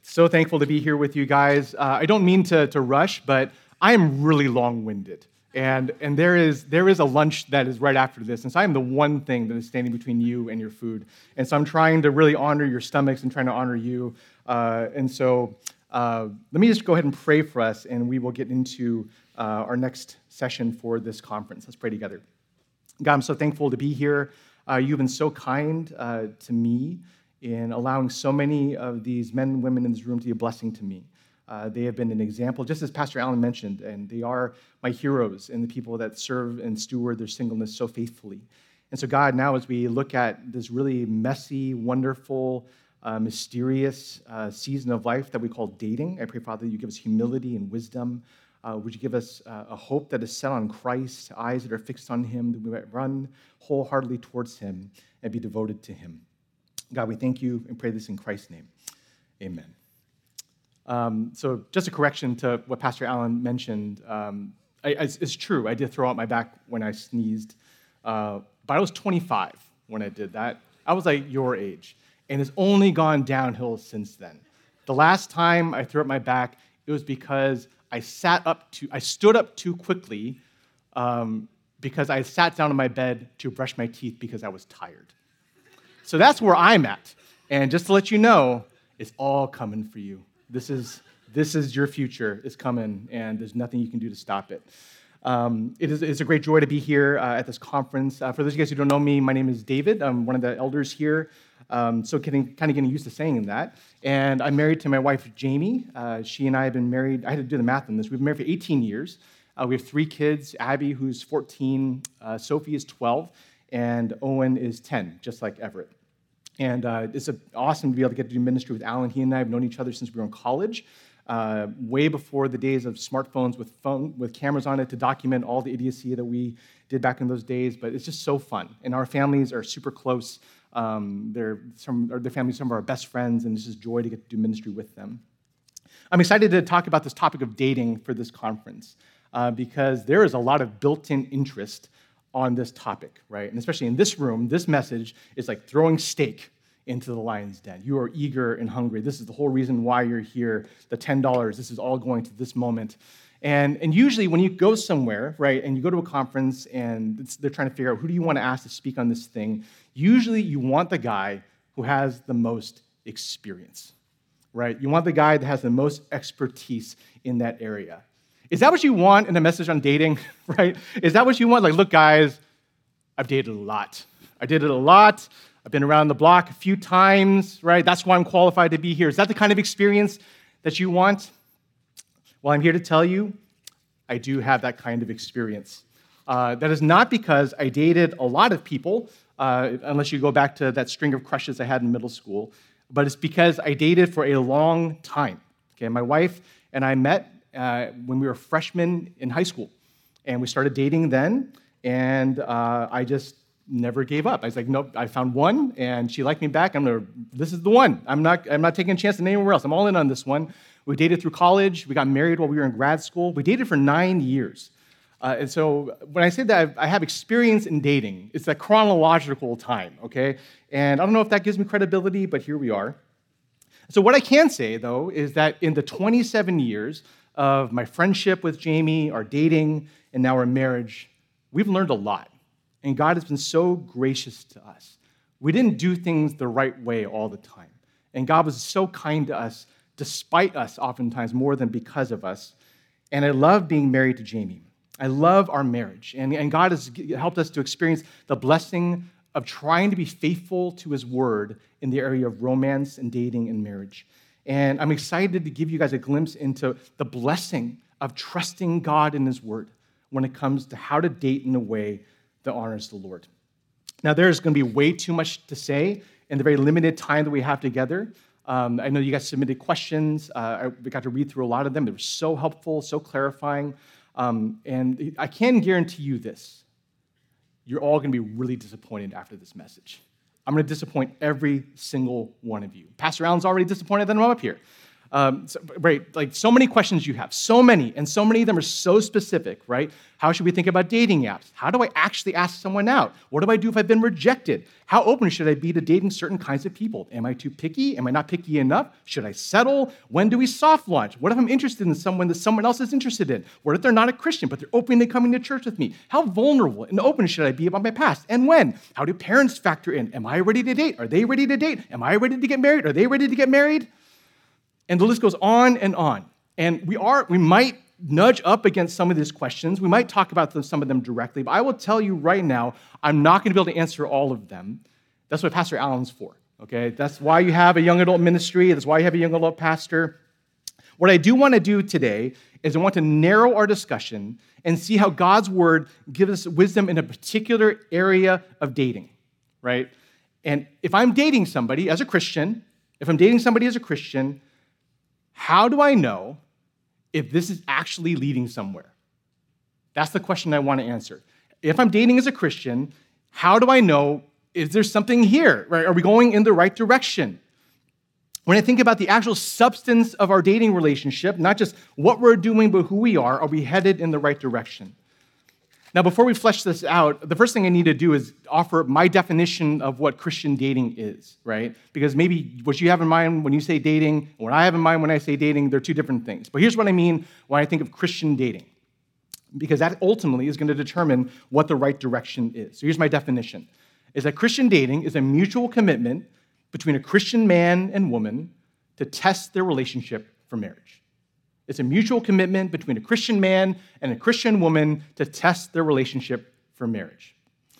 So thankful to be here with you guys. I don't mean to rush, but I am really long-winded. And there is a lunch that is right after this, and so I am the one thing that is standing between you and your food. And so I'm trying to really honor your stomachs and trying to honor you. Let me just go ahead and pray for us, and we will get into our next session for this conference. Let's pray together. God, I'm so thankful to be here. You've been so kind to me in allowing so many of these men and women in this room to be a blessing to me. They have been an example, just as Pastor Allen mentioned, and they are my heroes and the people that serve and steward their singleness so faithfully. And so, God, now as we look at this really messy, wonderful, mysterious season of life that we call dating, I pray, Father, you give us humility and wisdom. Would you give us a hope that is set on Christ, eyes that are fixed on him, that we might run wholeheartedly towards him and be devoted to him. God, we thank you and pray this in Christ's name. Amen. So just a correction to what Pastor Allen mentioned. It's true, I did throw out my back when I sneezed, but I was 25 when I did that. I was like your age, and it's only gone downhill since then. The last time I threw out my back, it was because I stood up too quickly because I sat down on my bed to brush my teeth because I was tired. So that's where I'm at. And just to let you know, it's all coming for you. This is your future. It's coming, and there's nothing you can do to stop it. It's a great joy to be here at this conference. For those of you guys who don't know me, my name is David. I'm one of the elders here. So getting used to saying that. And I'm married to my wife, Jamie. She and I have been married. I had to do the math on this. We've been married for 18 years. We have 3 kids, Abby, who's 14, Sophie is 12, and Owen is 10, just like Everett. And it's awesome to be able to get to do ministry with Alan. He and I have known each other since we were in college, way before the days of smartphones with cameras on it to document all the idiocy that we did back in those days. But it's just so fun. And our families are super close. Their families are some of our best friends, and it's just joy to get to do ministry with them. I'm excited to talk about this topic of dating for this conference because there is a lot of built-in interest on this topic, right? And especially in this room, this message is like throwing steak into the lion's den. You are eager and hungry. This is the whole reason why you're here. The $10, this is all going to this moment. And usually when you go somewhere, right, and you go to a conference and they're trying to figure out who do you want to ask to speak on this thing, usually you want the guy who has the most experience, right? You want the guy that has the most expertise in that area. Is that what you want in a message on dating, right? Is that what you want? Like, look, guys, I've dated a lot. I've been around the block a few times, right? That's why I'm qualified to be here. Is that the kind of experience that you want? Well, I'm here to tell you, I do have that kind of experience. That is not because I dated a lot of people, unless you go back to that string of crushes I had in middle school, but it's because I dated for a long time. Okay, my wife and I met when we were freshmen in high school, and we started dating then, and I just never gave up. I was like, nope, I found one, and she liked me back. This is the one. I'm not taking a chance on anywhere else. I'm all in on this one. We dated through college. We got married while we were in grad school. We dated for 9 years. And so when I say that I have experience in dating, it's a chronological time, okay? And I don't know if that gives me credibility, but here we are. So what I can say, though, is that in the 27 years of my friendship with Jamie, our dating, and now our marriage, we've learned a lot. And God has been so gracious to us. We didn't do things the right way all the time. And God was so kind to us, despite us oftentimes, more than because of us. And I love being married to Jamie. I love our marriage. And God has helped us to experience the blessing of trying to be faithful to his word in the area of romance and dating and marriage. And I'm excited to give you guys a glimpse into the blessing of trusting God in his word when it comes to how to date in a way that honors the Lord. Now, there's going to be way too much to say in the very limited time that we have together. I know you guys submitted questions. We got to read through a lot of them. They were so helpful, so clarifying. And I can guarantee you this. You're all going to be really disappointed after this message. I'm going to disappoint every single one of you. Pastor Allen's already disappointed that I'm up here. Right, like so many questions you have, so many, and so many of them are so specific, right? How should we think about dating apps? How do I actually ask someone out? What do I do if I've been rejected? How open should I be to dating certain kinds of people? Am I too picky? Am I not picky enough? Should I settle? When do we soft launch? What if I'm interested in someone that someone else is interested in? What if they're not a Christian, but they're openly coming to church with me? How vulnerable and open should I be about my past? And when? How do parents factor in? Am I ready to date? Are they ready to date? Am I ready to get married? Are they ready to get married? And the list goes on and on. And we might nudge up against some of these questions. We might talk about some of them directly, but I will tell you right now, I'm not going to be able to answer all of them. That's what Pastor Allen's for, okay? That's why you have a young adult ministry. That's why you have a young adult pastor. What I do want to do today is I want to narrow our discussion and see how God's word gives us wisdom in a particular area of dating, right? And if I'm dating somebody as a Christian, how do I know if this is actually leading somewhere? That's the question I want to answer. If I'm dating as a Christian, how do I know, is there something here? Right? Are we going in the right direction? When I think about the actual substance of our dating relationship, not just what we're doing, but who we are we headed in the right direction? Now, before we flesh this out, the first thing I need to do is offer my definition of what Christian dating is, right? Because maybe what you have in mind when you say dating, and what I have in mind when I say dating, they're two different things. But here's what I mean when I think of Christian dating, because that ultimately is going to determine what the right direction is. So here's my definition, is that Christian dating is a mutual commitment between a Christian man and woman to test their relationship for marriage. It's a mutual commitment between a Christian man and a Christian woman to test their relationship for marriage.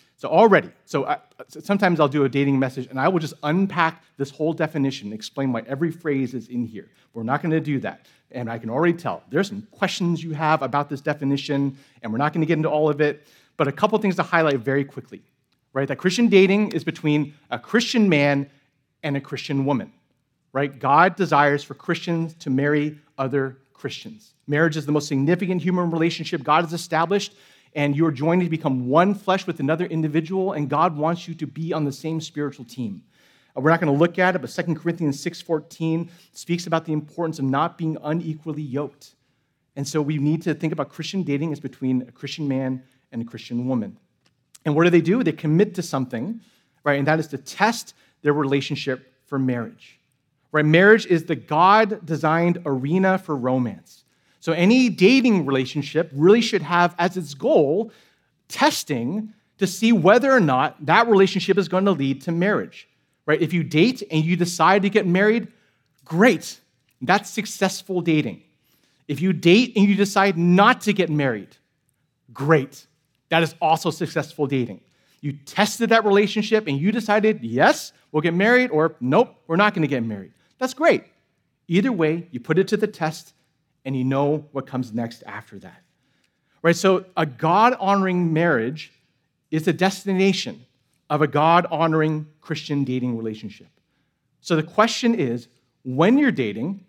Sometimes I'll do a dating message, and I will just unpack this whole definition, explain why every phrase is in here. We're not going to do that. And I can already tell there's some questions you have about this definition, and we're not going to get into all of it. But a couple things to highlight very quickly, right? That Christian dating is between a Christian man and a Christian woman, right? God desires for Christians to marry other Christians. Marriage is the most significant human relationship God has established, and you are joined to become one flesh with another individual, and God wants you to be on the same spiritual team. We're not going to look at it, but 2 Corinthians 6:14 speaks about the importance of not being unequally yoked. And so we need to think about Christian dating as between a Christian man and a Christian woman. And what do? They commit to something, right? And that is to test their relationship for marriage. Right? Marriage is the God-designed arena for romance. So any dating relationship really should have as its goal testing to see whether or not that relationship is going to lead to marriage. Right? If you date and you decide to get married, great. That's successful dating. If you date and you decide not to get married, great. That is also successful dating. You tested that relationship and you decided, yes, we'll get married, or nope, we're not going to get married. That's great. Either way, you put it to the test and you know what comes next after that. Right? So a God-honoring marriage is the destination of a God-honoring Christian dating relationship. So the question is, when you're dating,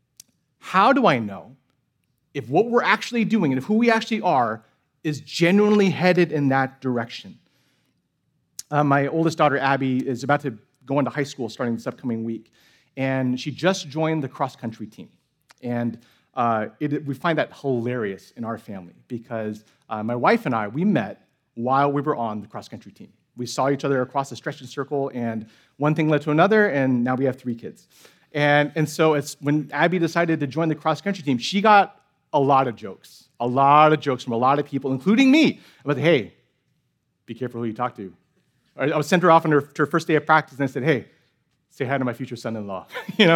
how do I know if what we're actually doing and if who we actually are is genuinely headed in that direction? My oldest daughter, Abby, is about to go into high school starting this upcoming week, and she just joined the cross-country team. And we find that hilarious in our family because my wife and I, we met while we were on the cross-country team. We saw each other across the stretching circle, and one thing led to another, and now we have 3 kids. And so it's when Abby decided to join the cross-country team, she got a lot of jokes from a lot of people, including me, about, hey, be careful who you talk to. I sent her off on her first day of practice, and I said, hey, say hi to my future son-in-law,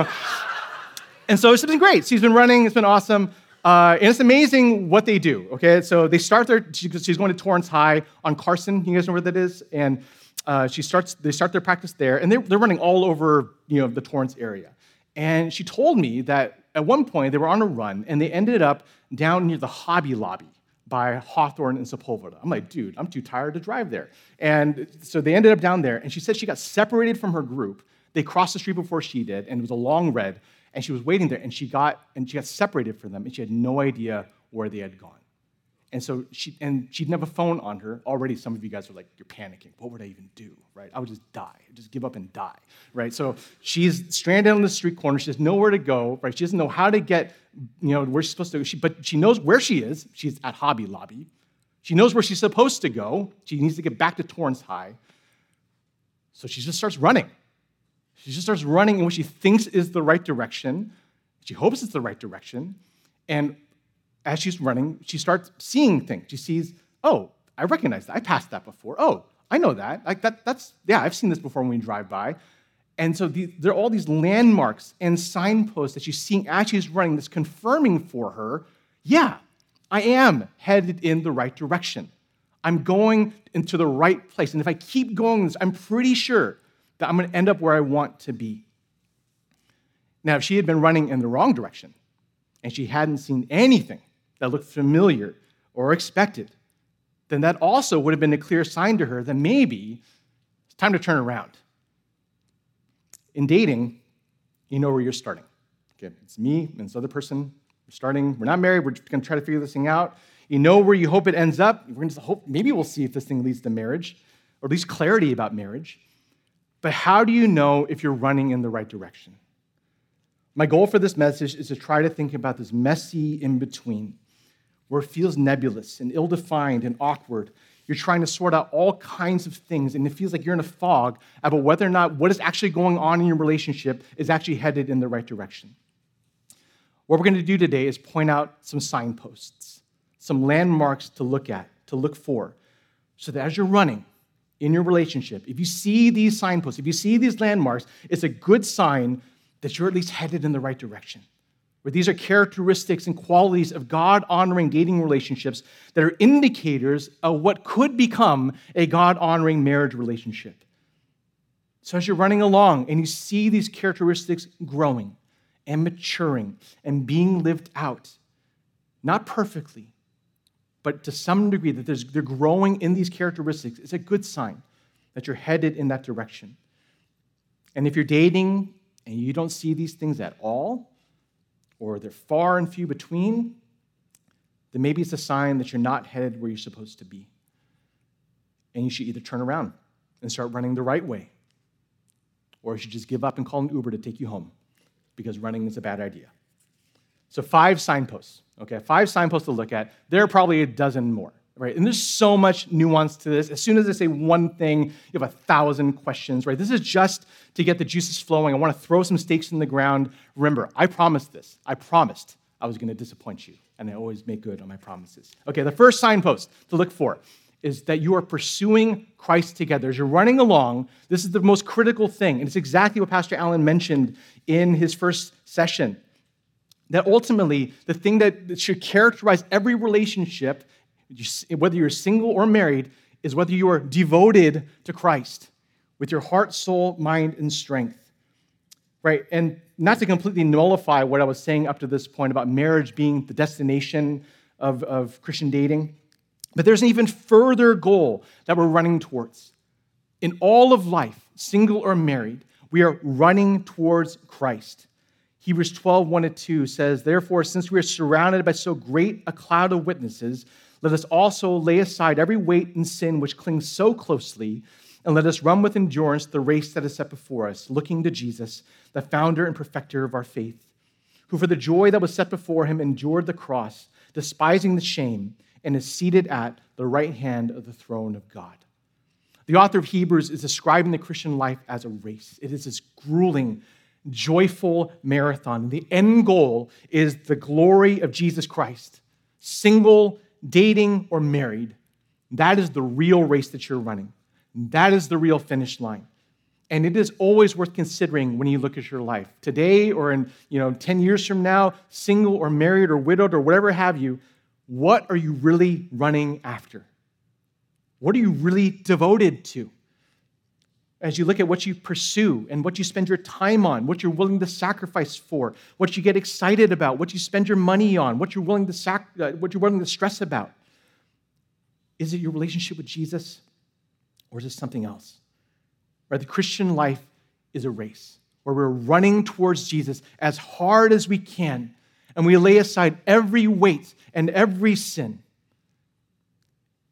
And so it's been great. She's been running. It's been awesome. And it's amazing what they do, okay? So she's going to Torrance High on Carson. You guys know where that is? And they start their practice there, and they're running all over, the Torrance area. And she told me that at one point they were on a run, and they ended up down near the Hobby Lobby by Hawthorne and Sepulveda. I'm like, dude, I'm too tired to drive there. And so they ended up down there, and she said she got separated from her group. They crossed the street before she did, and it was a long red, and she was waiting there, and she got separated from them, and she had no idea where they had gone. And so she'd have a phone on her. Already some of you guys are like, you're panicking. What would I even do, right? I would just die, just give up and die, right? So she's stranded on the street corner. She has nowhere to go, right? She doesn't know how to get, where she's supposed to go. But she knows where she is. She's at Hobby Lobby. She knows where she's supposed to go. She needs to get back to Torrance High. So she just starts running. She just starts running in what she thinks is the right direction. She hopes it's the right direction. And as she's running, she starts seeing things. She sees, oh, I recognize that. I passed that before. Oh, I know that. I've seen this before when we drive by. And so there are all these landmarks and signposts that she's seeing as she's running that's confirming for her, yeah, I am headed in the right direction. I'm going into the right place. And if I keep going this, I'm pretty sure that I'm going to end up where I want to be. Now, if she had been running in the wrong direction and she hadn't seen anything that looked familiar or expected, then that also would have been a clear sign to her that maybe it's time to turn around. In dating, you know where you're starting. Okay, it's me and this other person. We're not married, we're just going to try to figure this thing out. You know where you hope it ends up. We're going to hope, maybe we'll see if this thing leads to marriage, or at least clarity about marriage. But how do you know if you're running in the right direction? My goal for this message is to try to think about this messy in-between, where it feels nebulous and ill-defined and awkward. You're trying to sort out all kinds of things, and it feels like you're in a fog about whether or not what is actually going on in your relationship is actually headed in the right direction. What we're going to do today is point out some signposts, some landmarks to look at, to look for, so that as you're running in your relationship, if you see these signposts, if you see these landmarks, it's a good sign that you're at least headed in the right direction. Where these are characteristics and qualities of God-honoring dating relationships that are indicators of what could become a God-honoring marriage relationship. So as you're running along and you see these characteristics growing and maturing and being lived out, not perfectly, but to some degree that they're growing in these characteristics, it's a good sign that you're headed in that direction. And if you're dating and you don't see these things at all, or they're far and few between, then maybe it's a sign that you're not headed where you're supposed to be. And you should either turn around and start running the right way, or you should just give up and call an Uber to take you home, because running is a bad idea. So 5 signposts, okay? 5 signposts to look at. There are probably a dozen more, right? And there's so much nuance to this. As soon as I say one thing, you have 1,000 questions, right? This is just to get the juices flowing. I want to throw some stakes in the ground. Remember, I promised this. I promised I was going to disappoint you, and I always make good on my promises. Okay, the first signpost to look for is that you are pursuing Christ together. As you're running along, this is the most critical thing, and it's exactly what Pastor Allen mentioned in his first session, that ultimately the thing that should characterize every relationship, whether you're single or married, is whether you are devoted to Christ with your heart, soul, mind, and strength, right? And not to completely nullify what I was saying up to this point about marriage being the destination of Christian dating, but there's an even further goal that we're running towards. In all of life, single or married, we are running towards Christ. Hebrews 12, 1-2 says, "Therefore, since we are surrounded by so great a cloud of witnesses, let us also lay aside every weight and sin which clings so closely, and let us run with endurance the race that is set before us, looking to Jesus, the founder and perfecter of our faith, who for the joy that was set before him endured the cross, despising the shame, and is seated at the right hand of the throne of God." The author of Hebrews is describing the Christian life as a race. It is this grueling, joyful marathon. The end goal is the glory of Jesus Christ. Single, dating, or married, that is the real race that you're running. That is the real finish line. And it is always worth considering when you look at your life. Today or in 10 years from now, single or married or widowed or whatever have you, what are you really running after? What are you really devoted to? As you look at what you pursue and what you spend your time on, what you're willing to sacrifice for, what you get excited about, what you spend your money on, what you're willing to stress about. Is it your relationship with Jesus, or is it something else? Right? The Christian life is a race where we're running towards Jesus as hard as we can, and we lay aside every weight and every sin,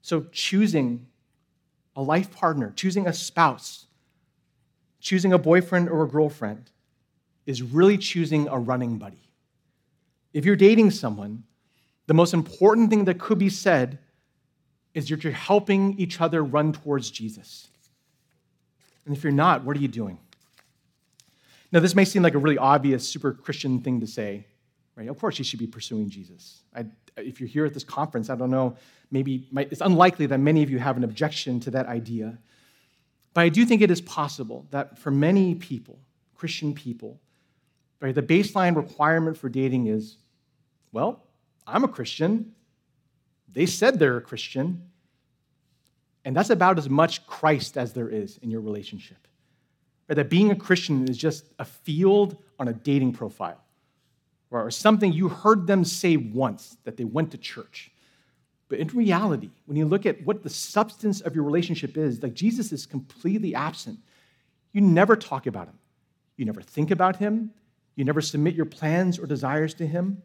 So choosing a life partner, choosing a spouse, choosing a boyfriend or a girlfriend is really choosing a running buddy. If you're dating someone, the most important thing that could be said is that you're helping each other run towards Jesus. And if you're not, what are you doing? Now, this may seem like a really obvious, super Christian thing to say, right? Of course you should be pursuing Jesus. If you're here at this conference, I don't know, it's unlikely that many of you have an objection to that idea. But I do think it is possible that for many people, Christian people, right, the baseline requirement for dating is, well, I'm a Christian. They said they're a Christian. And that's about as much Christ as there is in your relationship. Right, that being a Christian is just a field on a dating profile, or something you heard them say once, that they went to church. But in reality, when you look at what the substance of your relationship is, like Jesus is completely absent. You never talk about him. You never think about him. You never submit your plans or desires to him.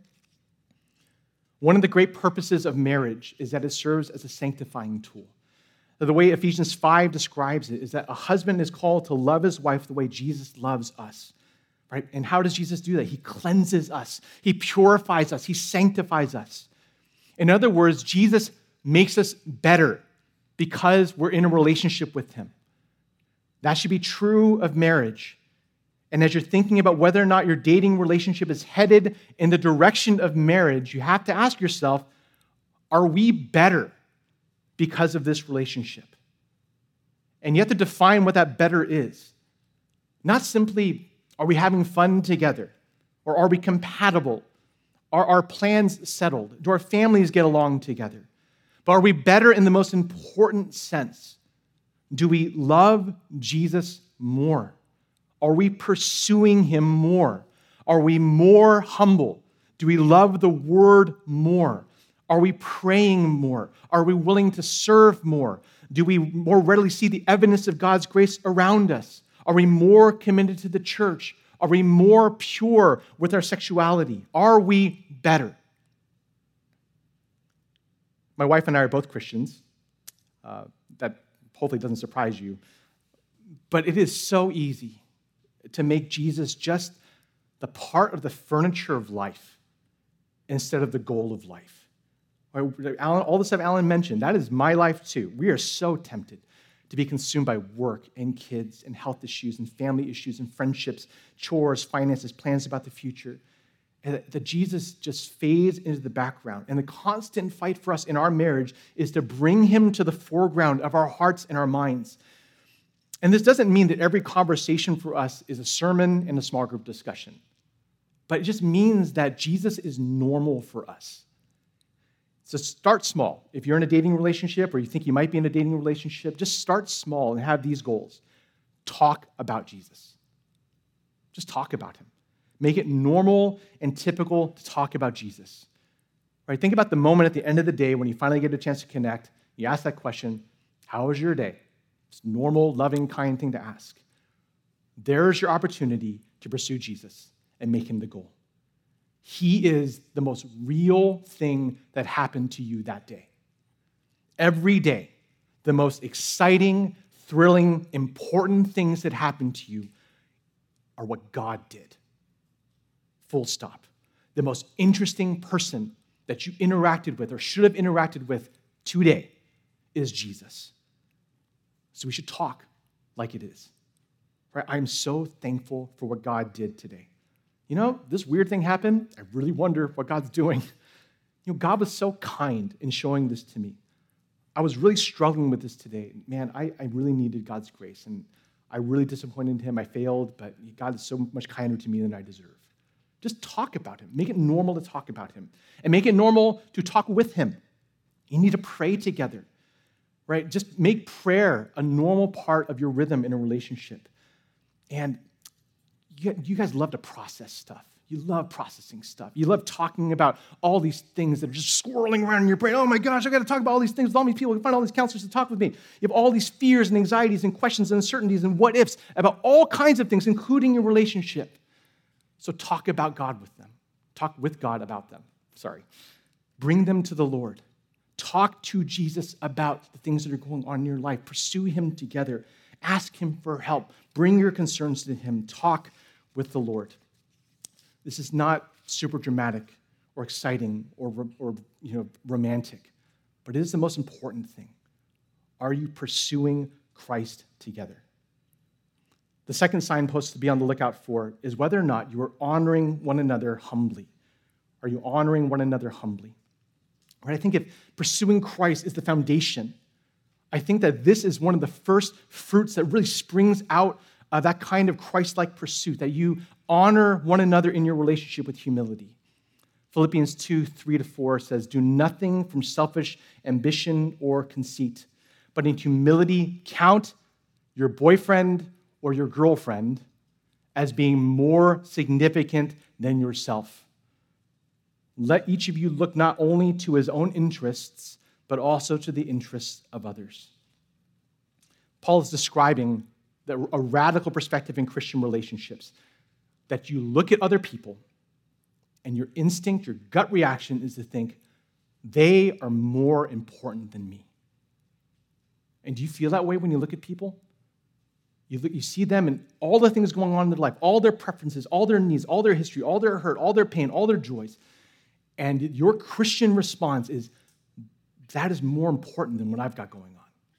One of the great purposes of marriage is that it serves as a sanctifying tool. The way Ephesians 5 describes it is that a husband is called to love his wife the way Jesus loves us. Right? And how does Jesus do that? He cleanses us. He purifies us. He sanctifies us. In other words, Jesus makes us better because we're in a relationship with him. That should be true of marriage. And as you're thinking about whether or not your dating relationship is headed in the direction of marriage, you have to ask yourself, are we better because of this relationship? And you have to define what that better is. Not simply, are we having fun together? Or are we compatible? Are our plans settled? Do our families get along together? But are we better in the most important sense? Do we love Jesus more? Are we pursuing him more? Are we more humble? Do we love the word more? Are we praying more? Are we willing to serve more? Do we more readily see the evidence of God's grace around us? Are we more committed to the church? Are we more pure with our sexuality? Are we better? My wife and I are both Christians. That hopefully doesn't surprise you. But it is so easy to make Jesus just the part of the furniture of life instead of the goal of life. All the stuff Alan mentioned, that is my life too. We are so tempted to be consumed by work and kids and health issues and family issues and friendships, chores, finances, plans about the future. And that Jesus just fades into the background. And the constant fight for us in our marriage is to bring him to the foreground of our hearts and our minds. And this doesn't mean that every conversation for us is a sermon and a small group discussion. But it just means that Jesus is normal for us. So start small. If you're in a dating relationship or you think you might be in a dating relationship, just start small and have these goals. Talk about Jesus. Just talk about him. Make it normal and typical to talk about Jesus. Right? Think about the moment at the end of the day when you finally get a chance to connect. You ask that question, how was your day? It's a normal, loving, kind thing to ask. There's your opportunity to pursue Jesus and make him the goal. He is the most real thing that happened to you that day. Every day, the most exciting, thrilling, important things that happened to you are what God did. Full stop. The most interesting person that you interacted with or should have interacted with today is Jesus. So we should talk like it is. Right? I'm so thankful for what God did today. You know, this weird thing happened. I really wonder what God's doing. You know, God was so kind in showing this to me. I was really struggling with this today. Man, I really needed God's grace, and I really disappointed him. I failed, but God is so much kinder to me than I deserve. Just talk about him. Make it normal to talk about him, and make it normal to talk with him. You need to pray together, right? Just make prayer a normal part of your rhythm in a relationship. And you guys love to process stuff. You love processing stuff. You love talking about all these things that are just swirling around in your brain. Oh my gosh, I've got to talk about all these things with all these people. I can find all these counselors to talk with me. You have all these fears and anxieties and questions and uncertainties and what ifs about all kinds of things, including your relationship. So talk about God with them. Talk with God about them. Bring them to the Lord. Talk to Jesus about the things that are going on in your life. Pursue him together. Ask him for help. Bring your concerns to him. Talk with the Lord. This is not super dramatic or exciting or romantic, but it is the most important thing. Are you pursuing Christ together? The second signpost to be on the lookout for is whether or not you are honoring one another humbly. Are you honoring one another humbly? Right? I think if pursuing Christ is the foundation, I think that this is one of the first fruits that really springs out of that kind of Christ-like pursuit, that you honor one another in your relationship with humility. Philippians 2:3-4 says, "Do nothing from selfish ambition or conceit, but in humility count your boyfriend or your girlfriend as being more significant than yourself. Let each of you look not only to his own interests, but also to the interests of others." Paul is describing a radical perspective in Christian relationships, that you look at other people and your instinct, your gut reaction is to think, they are more important than me. And do you feel that way when you look at people? You see them and all the things going on in their life, all their preferences, all their needs, all their history, all their hurt, all their pain, all their joys. And your Christian response is, that is more important than what I've got going on.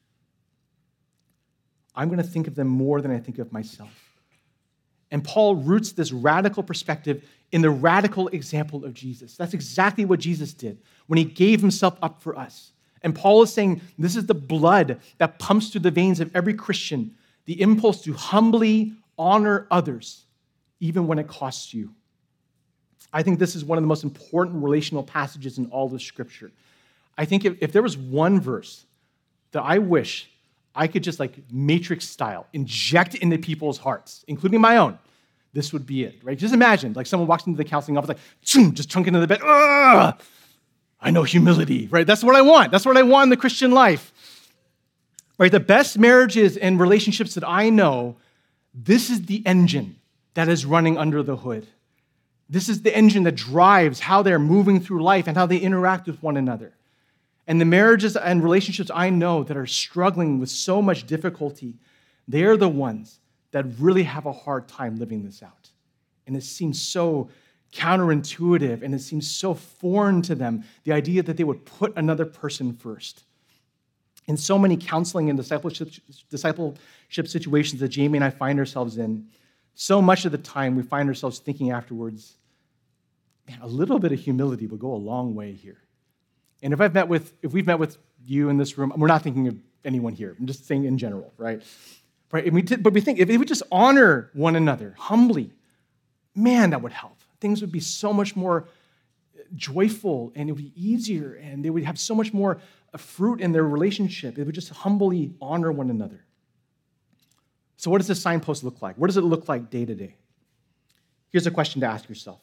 I'm going to think of them more than I think of myself. And Paul roots this radical perspective in the radical example of Jesus. That's exactly what Jesus did when he gave himself up for us. And Paul is saying this is the blood that pumps through the veins of every Christian, the impulse to humbly honor others, even when it costs you. I think this is one of the most important relational passages in all of Scripture. I think if there was one verse that I wish I could just like Matrix style inject into people's hearts, including my own, this would be it, right? Just imagine like someone walks into the counseling office, like, just chunk into the bed. Ugh! I know humility, right? That's what I want. That's what I want in the Christian life. Right? The best marriages and relationships that I know, this is the engine that is running under the hood. This is the engine that drives how they're moving through life and how they interact with one another. And the marriages and relationships I know that are struggling with so much difficulty, they're the ones that really have a hard time living this out. And it seems so counterintuitive and it seems so foreign to them, the idea that they would put another person first. In so many counseling and discipleship situations that Jamie and I find ourselves in, so much of the time we find ourselves thinking afterwards, man, a little bit of humility would go a long way here. And if we've met with you in this room, we're not thinking of anyone here. I'm just saying in general, right? Right? But we think if we just honor one another humbly, man, that would help. Things would be so much more joyful, and it would be easier, and they would have so much more fruit in their relationship. They would just humbly honor one another. So what does this signpost look like? What does it look like day to day? Here's a question to ask yourself.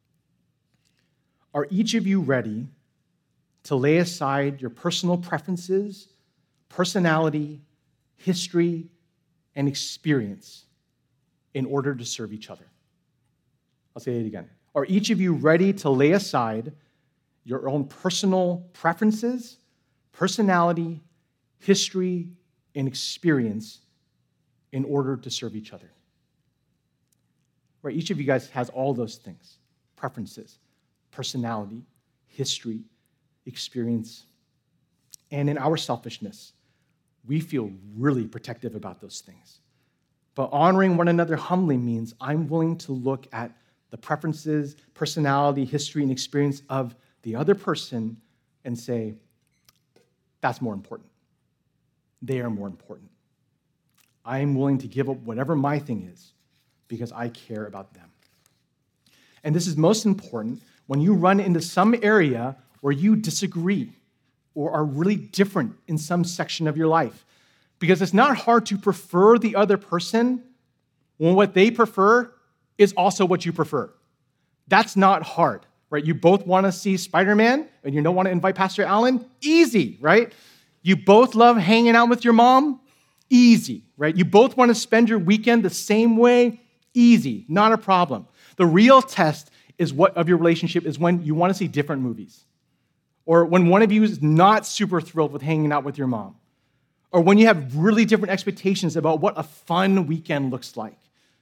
Are each of you ready to lay aside your personal preferences, personality, history, and experience in order to serve each other? I'll say it again. Are each of you ready to lay aside your own personal preferences, personality, history, and experience in order to serve each other? Right? Each of you guys has all those things: preferences, personality, history, experience. And in our selfishness, we feel really protective about those things. But honoring one another humbly means I'm willing to look at the preferences, personality, history, and experience of the other person and say, that's more important. They are more important. I am willing to give up whatever my thing is because I care about them. And this is most important when you run into some area where you disagree or are really different in some section of your life. Because it's not hard to prefer the other person when what they prefer is also what you prefer. That's not hard, right? You both want to see Spider-Man and you don't want to invite Pastor Allen? Easy, right? You both love hanging out with your mom? Easy, right? You both want to spend your weekend the same way? Easy, not a problem. The real test of your relationship is when you want to see different movies, or when one of you is not super thrilled with hanging out with your mom, or when you have really different expectations about what a fun weekend looks like.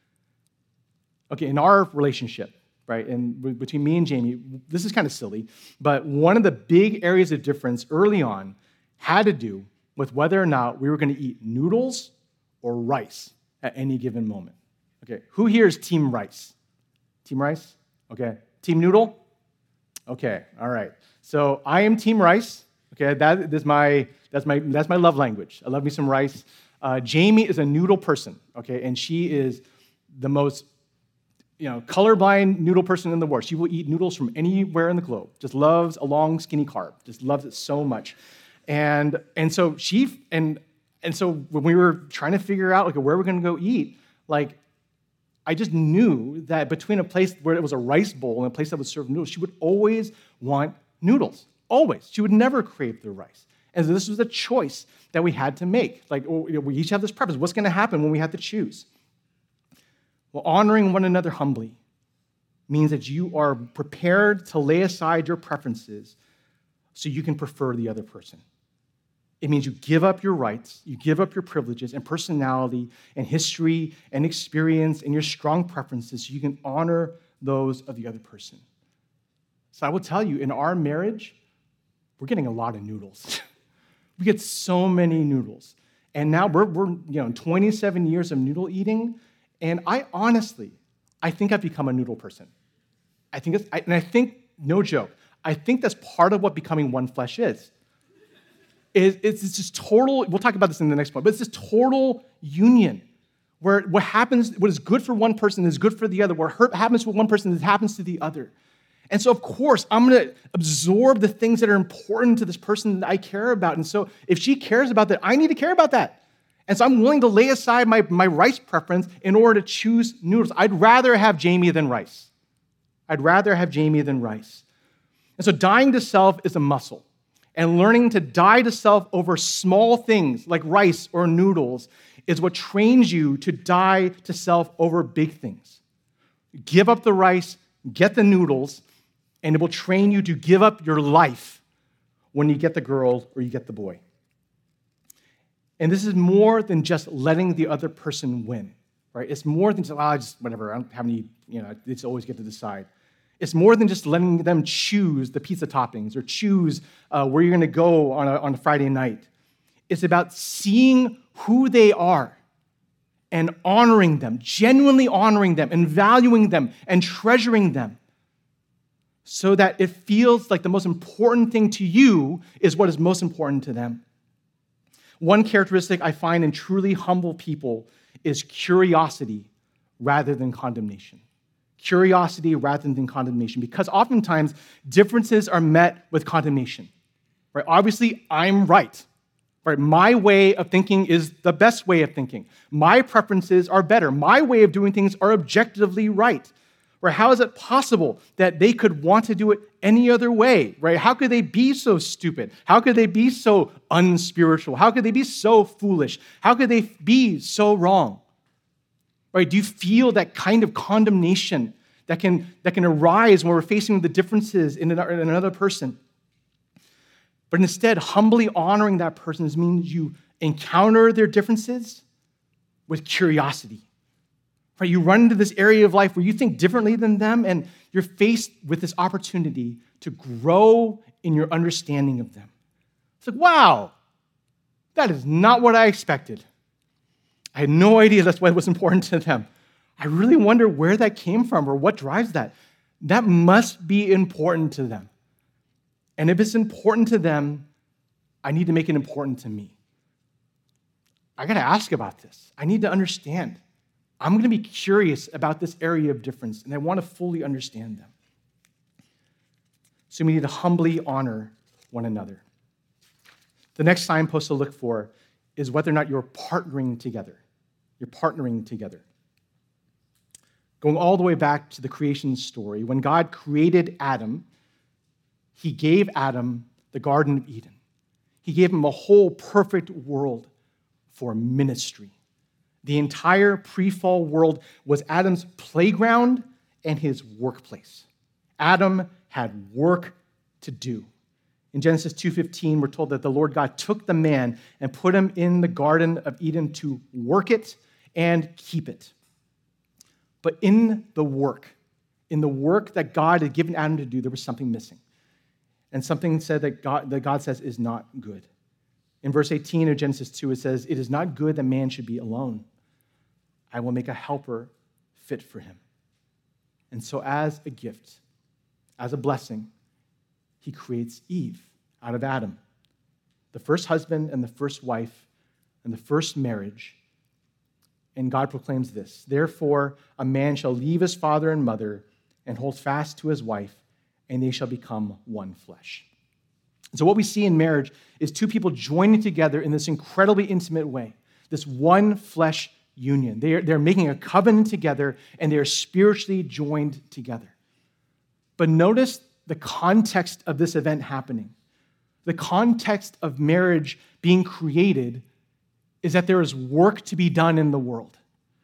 Okay, in our relationship, right, and between me and Jamie, this is kind of silly, but one of the big areas of difference early on had to do with whether or not we were going to eat noodles or rice at any given moment. Okay, who here is Team Rice? Team Rice? Okay. Team Noodle? Okay, all right. So I am Team Rice. Okay, that's my love language. I love me some rice. Jamie is a noodle person. Okay, and she is the most colorblind noodle person in the world. She will eat noodles from anywhere in the globe. Just loves a long, skinny carb. Just loves it so much. And so so when we were trying to figure out where we're going to go eat, I just knew that between a place where it was a rice bowl and a place that would serve noodles, she would always want noodles. Always. She would never crave the rice. And so this was a choice that we had to make. We each have this preference. What's going to happen when we have to choose? Well, honoring one another humbly means that you are prepared to lay aside your preferences so you can prefer the other person. It means you give up your rights, you give up your privileges and personality and history and experience and your strong preferences so you can honor those of the other person. So I will tell you, in our marriage, we're getting a lot of noodles. We get so many noodles. And now we're 27 years of noodle eating, and I think I've become a noodle person. I think, no joke, I think that's part of what becoming one flesh is. It's just total, we'll talk about this in the next point, but it's this total union where what is good for one person is good for the other. What happens for one person is happens to the other. And so, of course, I'm going to absorb the things that are important to this person that I care about. And so if she cares about that, I need to care about that. And so I'm willing to lay aside my rice preference in order to choose noodles. I'd rather have Jamie than rice. And so dying to self is a muscle. And learning to die to self over small things like rice or noodles is what trains you to die to self over big things. Give up the rice, get the noodles, and it will train you to give up your life when you get the girl or you get the boy. And this is more than just letting the other person win, right? It's more than just, whatever, I don't have any, it's always get to decide. It's more than just letting them choose the pizza toppings or choose where you're going to go on a Friday night. It's about seeing who they are and honoring them, genuinely honoring them and valuing them and treasuring them so that it feels like the most important thing to you is what is most important to them. One characteristic I find in truly humble people is curiosity rather than condemnation. Curiosity rather than condemnation, because oftentimes differences are met with condemnation. Right? Obviously, I'm right. Right? My way of thinking is the best way of thinking. My preferences are better. My way of doing things are objectively right. Right? How is it possible that they could want to do it any other way? Right? How could they be so stupid? How could they be so unspiritual? How could they be so foolish? How could they be so wrong? Right? Do you feel that kind of condemnation that can arise when we're facing the differences in another person? But instead, humbly honoring that person means you encounter their differences with curiosity. Right? You run into this area of life where you think differently than them, and you're faced with this opportunity to grow in your understanding of them. It's like, wow, that is not what I expected. I had no idea that's what was important to them. I really wonder where that came from or what drives that. That must be important to them. And if it's important to them, I need to make it important to me. I got to ask about this. I need to understand. I'm going to be curious about this area of difference, and I want to fully understand them. So we need to humbly honor one another. The next signpost to look for is whether or not you're partnering together. You're partnering together. Going all the way back to the creation story, when God created Adam, he gave Adam the Garden of Eden. He gave him a whole perfect world for ministry. The entire pre-fall world was Adam's playground and his workplace. Adam had work to do. In Genesis 2:15, we're told that the Lord God took the man and put him in the Garden of Eden to work it and keep it. But in the work that God had given Adam to do, there was something missing. And something said that God says is not good. In verse 18 of Genesis 2, it says, "It is not good that man should be alone. I will make a helper fit for him." And so as a gift, as a blessing, he creates Eve out of Adam, the first husband and the first wife and the first marriage. And God proclaims this: "Therefore, a man shall leave his father and mother and hold fast to his wife, and they shall become one flesh." So what we see in marriage is two people joining together in this incredibly intimate way, this one flesh union. They're making a covenant together, and they are spiritually joined together. But notice the context of this event happening. The context of marriage being created is that there is work to be done in the world.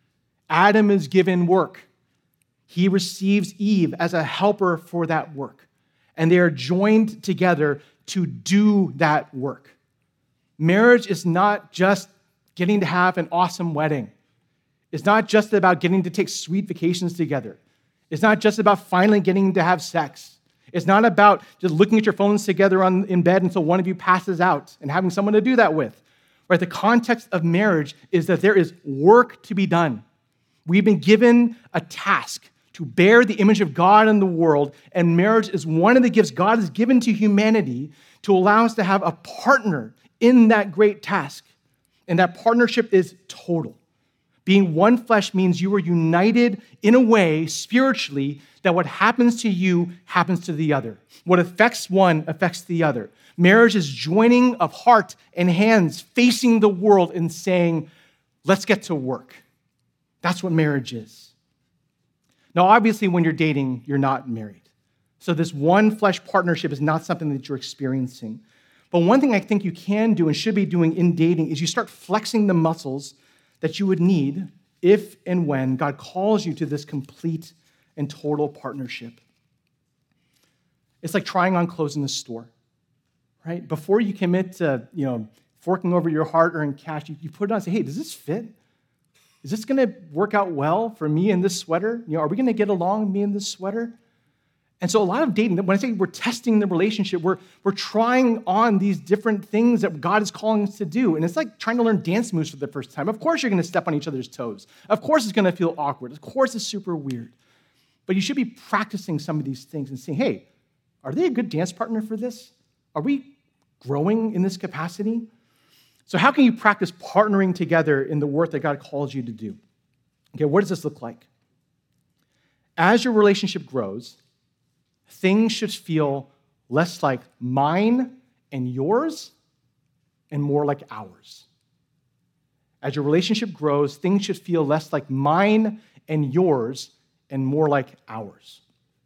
Adam is given work. He receives Eve as a helper for that work. And they are joined together to do that work. Marriage is not just getting to have an awesome wedding. It's not just about getting to take sweet vacations together. It's not just about finally getting to have sex. It's not about just looking at your phones together in bed until one of you passes out and having someone to do that with. Right? The context of marriage is that there is work to be done. We've been given a task to bear the image of God in the world, and marriage is one of the gifts God has given to humanity to allow us to have a partner in that great task. And that partnership is total. Being one flesh means you are united in a way spiritually that what happens to you happens to the other. What affects one affects the other. Marriage is joining of heart and hands facing the world and saying, let's get to work. That's what marriage is. Now, obviously, when you're dating, you're not married. So this one flesh partnership is not something that you're experiencing. But one thing I think you can do and should be doing in dating is you start flexing the muscles that you would need if and when God calls you to this complete and total partnership. It's like trying on clothes in the store, right? Before you commit to, forking over your hard-earned cash, you put it on and say, hey, does this fit? Is this going to work out well for me in this sweater? Are we going to get along, me in this sweater? And so a lot of dating, when I say we're testing the relationship, we're trying on these different things that God is calling us to do. And it's like trying to learn dance moves for the first time. Of course you're going to step on each other's toes. Of course it's going to feel awkward. Of course it's super weird. But you should be practicing some of these things and saying, hey, are they a good dance partner for this? Are we growing in this capacity? So how can you practice partnering together in the work that God calls you to do? Okay, what does this look like? As your relationship grows, things should feel less like mine and yours and more like ours. As your relationship grows, things should feel less like mine and yours and more like ours.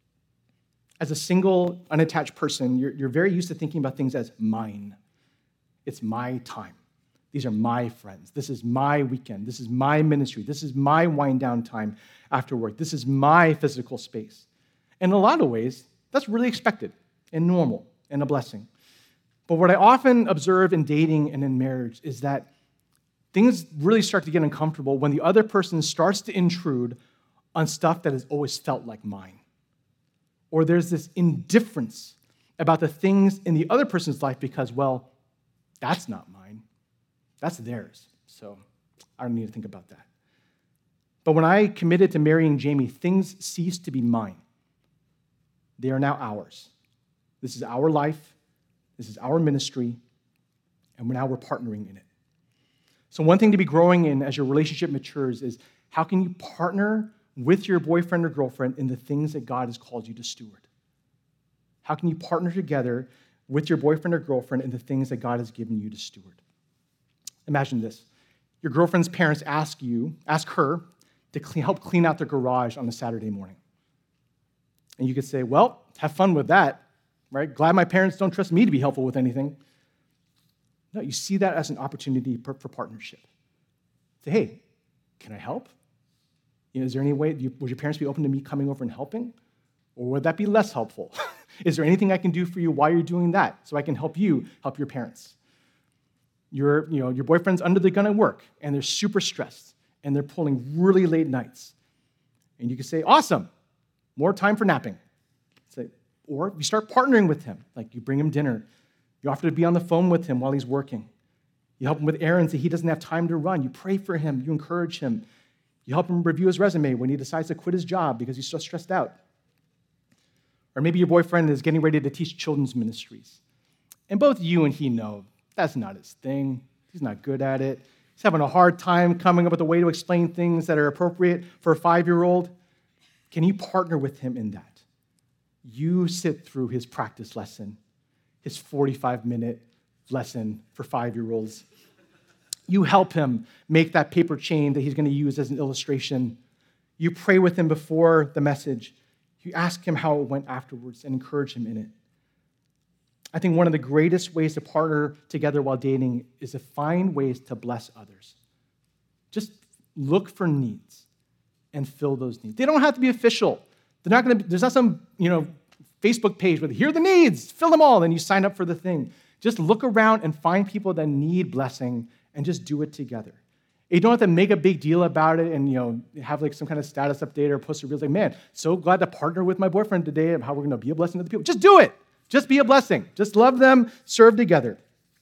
As a single, unattached person, you're very used to thinking about things as mine. It's my time. These are my friends. This is my weekend. This is my ministry. This is my wind down time after work. This is my physical space. In a lot of ways, that's really expected and normal and a blessing. But what I often observe in dating and in marriage is that things really start to get uncomfortable when the other person starts to intrude on stuff that has always felt like mine. Or there's this indifference about the things in the other person's life because, well, that's not mine. That's theirs. So I don't need to think about that. But when I committed to marrying Jamie, things ceased to be mine. They are now ours. This is our life. This is our ministry. And now we're partnering in it. So one thing to be growing in as your relationship matures is how can you partner with your boyfriend or girlfriend in the things that God has called you to steward? How can you partner together with your boyfriend or girlfriend in the things that God has given you to steward? Imagine this. Your girlfriend's parents ask her to help clean out their garage on a Saturday morning. And you could say, well, have fun with that, right? Glad my parents don't trust me to be helpful with anything. No, you see that as an opportunity for partnership. Say, hey, can I help? Is there any way, would your parents be open to me coming over and helping? Or would that be less helpful? Is there anything I can do for you while you're doing that so I can help you help your parents? Your boyfriend's under the gun at work, and they're super stressed, and they're pulling really late nights. And you can say, awesome, more time for napping. Or you start partnering with him, like you bring him dinner. You offer to be on the phone with him while he's working. You help him with errands that he doesn't have time to run. You pray for him. You encourage him. You help him review his resume when he decides to quit his job because he's so stressed out. Or maybe your boyfriend is getting ready to teach children's ministries. And both you and he know that's not his thing. He's not good at it. He's having a hard time coming up with a way to explain things that are appropriate for a 5-year-old. Can you partner with him in that? You sit through his practice lesson, his 45-minute lesson for 5-year-olds. You help him make that paper chain that he's going to use as an illustration. You pray with him before the message. You ask him how it went afterwards and encourage him in it. I think one of the greatest ways to partner together while dating is to find ways to bless others. Just look for needs and fill those needs. They don't have to be official. There's not some, Facebook page with, here are the needs, fill them all, and you sign up for the thing. Just look around and find people that need blessing and just do it together. You don't have to make a big deal about it and, have like some kind of status update or post a reel like, man, so glad to partner with my boyfriend today and how we're going to be a blessing to the people. Just do it. Just be a blessing. Just love them, serve together.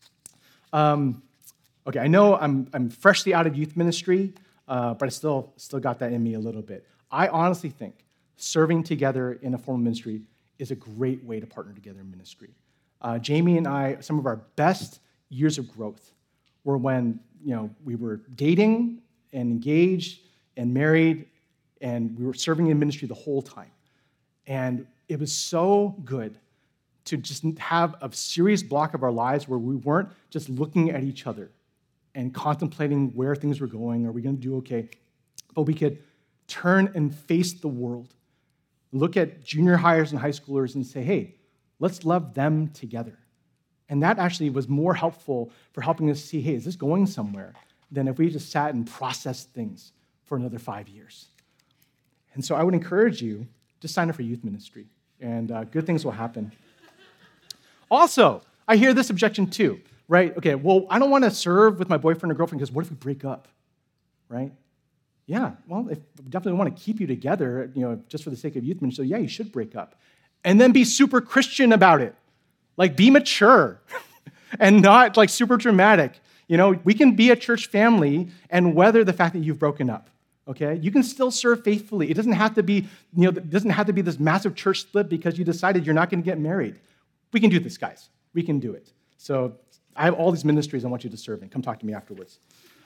Okay, I know I'm freshly out of youth ministry, but I still got that in me a little bit. I honestly think serving together in a formal ministry is a great way to partner together in ministry. Jamie and I, some of our best years of growth were when we were dating and engaged and married, and we were serving in ministry the whole time. And it was so good to just have a serious block of our lives where we weren't just looking at each other and contemplating where things were going, are we going to do okay? But we could turn and face the world, look at junior hires and high schoolers and say, hey, let's love them together. And that actually was more helpful for helping us see, hey, is this going somewhere, than if we just sat and processed things for another 5 years. And so I would encourage you to sign up for youth ministry, and good things will happen. Also, I hear this objection too, right? Okay, well, I don't want to serve with my boyfriend or girlfriend because what if we break up, right? Yeah, well, if we definitely want to keep you together, just for the sake of youth ministry, so yeah, you should break up. And then be super Christian about it. Like, be mature and not like super dramatic. We can be a church family and weather the fact that you've broken up, okay? You can still serve faithfully. It doesn't have to be, this massive church split because you decided you're not going to get married. We can do this, guys. We can do it. So I have all these ministries I want you to serve in. Come talk to me afterwards.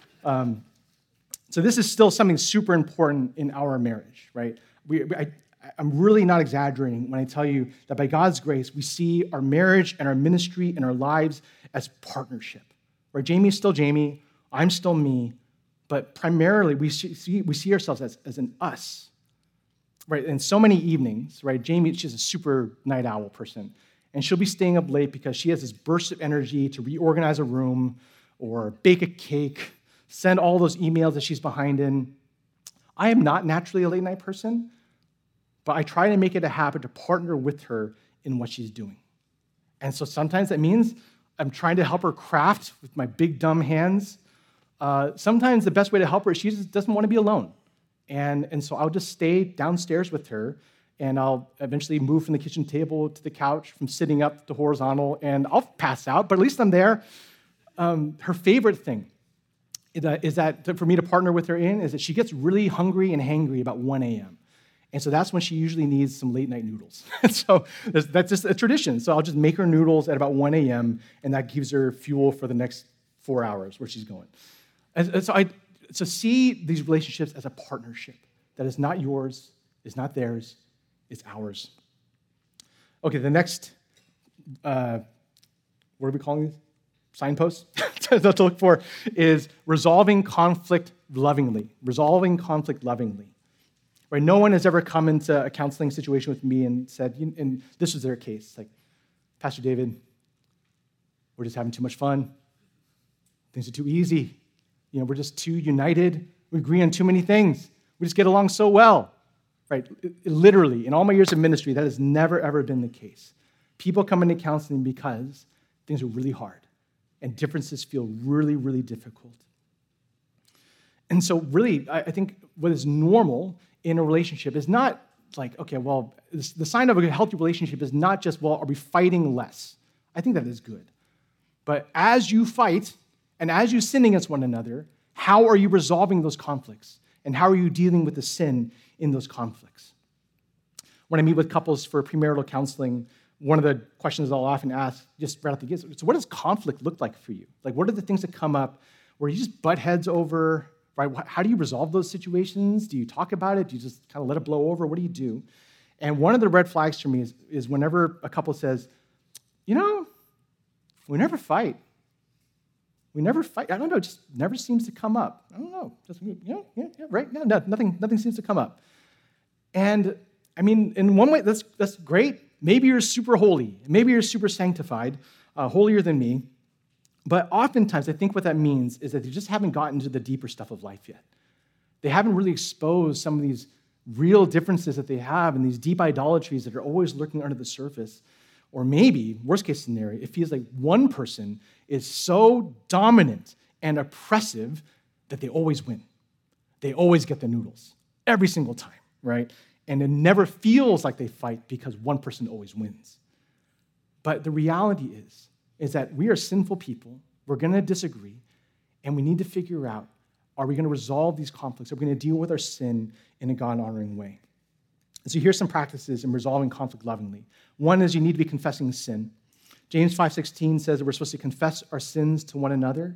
So this is still something super important in our marriage, right? I'm really not exaggerating when I tell you that by God's grace, we see our marriage and our ministry and our lives as partnership. Right? Jamie's still Jamie, I'm still me, but primarily we see ourselves as an us. Right? And so many evenings, right? Jamie, she's a super night owl person, and she'll be staying up late because she has this burst of energy to reorganize a room or bake a cake, send all those emails that she's behind in. I am not naturally a late night person, but I try to make it a habit to partner with her in what she's doing. And so sometimes that means I'm trying to help her craft with my big, dumb hands. Sometimes the best way to help her is she just doesn't want to be alone. And so I'll just stay downstairs with her, and I'll eventually move from the kitchen table to the couch, from sitting up to horizontal, and I'll pass out, but at least I'm there. Her favorite thing is that for me to partner with her in is that she gets really hungry and hangry about 1 a.m. And so that's when she usually needs some late night noodles. So that's just a tradition. So I'll just make her noodles at about 1 a.m., and that gives her fuel for the next 4 hours where she's going. And so see these relationships as a partnership that is not yours, is not theirs, it's ours. Okay, the next, what are we calling these? Signposts to look for is resolving conflict lovingly. Resolving conflict lovingly. Right? No one has ever come into a counseling situation with me and said, and this was their case, like, Pastor David, we're just having too much fun. Things are too easy. We're just too united. We agree on too many things. We just get along so well. right? Literally, in all my years of ministry, that has never, ever been the case. People come into counseling because things are really hard and differences feel really, really difficult. And so really, I think what is normal in a relationship is not like, okay, well, the sign of a healthy relationship is not just, well, are we fighting less? I think that is good. But as you fight and as you sin against one another, how are you resolving those conflicts? And how are you dealing with the sin in those conflicts? When I meet with couples for premarital counseling, one of the questions I'll often ask, just right out the gate, so what does conflict look like for you? Like, what are the things that come up where you just butt heads over, right? How do you resolve those situations? Do you talk about it? Do you just kind of let it blow over? What do you do? And one of the red flags for me is whenever a couple says, we never fight. We never fight. I don't know, it just never seems to come up. I don't know. Just, right? No, nothing seems to come up. And I mean, in one way, that's great. Maybe you're super holy. Maybe you're super sanctified, holier than me. But oftentimes, I think what that means is that they just haven't gotten to the deeper stuff of life yet. They haven't really exposed some of these real differences that they have and these deep idolatries that are always lurking under the surface. Or maybe, worst case scenario, it feels like one person is so dominant and oppressive that they always win. They always get the noodles every single time, right? And it never feels like they fight because one person always wins. But the reality is that we are sinful people, we're going to disagree, and we need to figure out, are we going to resolve these conflicts? Are we going to deal with our sin in a God-honoring way? And so here's some practices in resolving conflict lovingly. One is you need to be confessing sin. James 5:16 says that we're supposed to confess our sins to one another.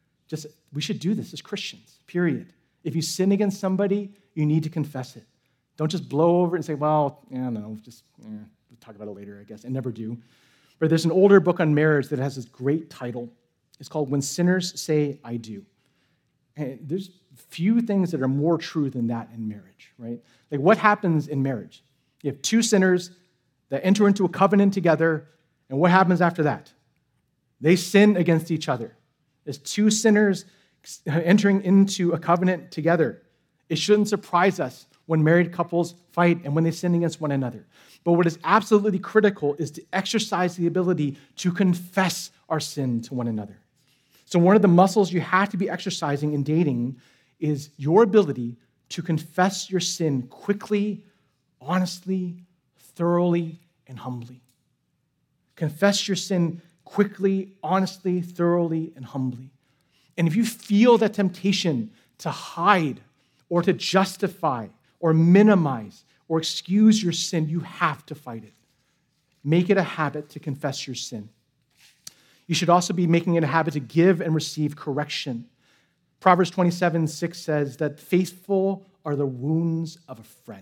We should do this as Christians, period. If you sin against somebody, you need to confess it. Don't just blow over it and say, well, we'll talk about it later, I guess, and never do. But there's an older book on marriage that has this great title. It's called When Sinners Say, I Do. And there's few things that are more true than that in marriage, right? Like, what happens in marriage? You have two sinners that enter into a covenant together, and what happens after that? They sin against each other. There's two sinners entering into a covenant together. It shouldn't surprise us when married couples fight and when they sin against one another. But what is absolutely critical is to exercise the ability to confess our sin to one another. So one of the muscles you have to be exercising in dating is your ability to confess your sin quickly, honestly, thoroughly, and humbly. Confess your sin quickly, honestly, thoroughly, and humbly. And if you feel that temptation to hide or to justify or minimize or excuse your sin, you have to fight it. Make it a habit to confess your sin. You should also be making it a habit to give and receive correction. Proverbs 27:6 says that faithful are the wounds of a friend.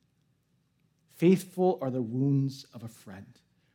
Faithful are the wounds of a friend.